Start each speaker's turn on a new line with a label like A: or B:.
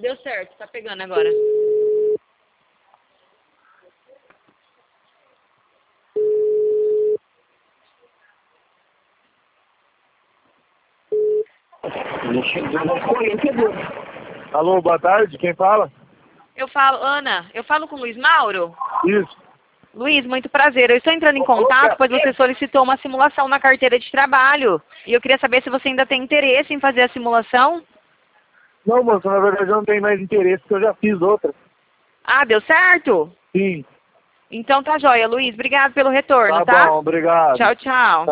A: Deu certo, tá pegando agora.
B: Alô, boa tarde, quem fala?
A: Ana, eu falo com o Luiz Mauro?
B: Isso.
A: Luiz, muito prazer. Eu estou entrando em contato, pois você solicitou uma simulação na carteira de trabalho. E eu queria saber se você ainda tem interesse em fazer a simulação.
B: Não, moço, na verdade eu não tenho mais interesse, porque eu já fiz outra.
A: Ah, deu certo?
B: Sim.
A: Então tá joia, Luiz. Obrigado pelo retorno,
B: Tá
A: tá?
B: bom, obrigado.
A: Tchau, tchau.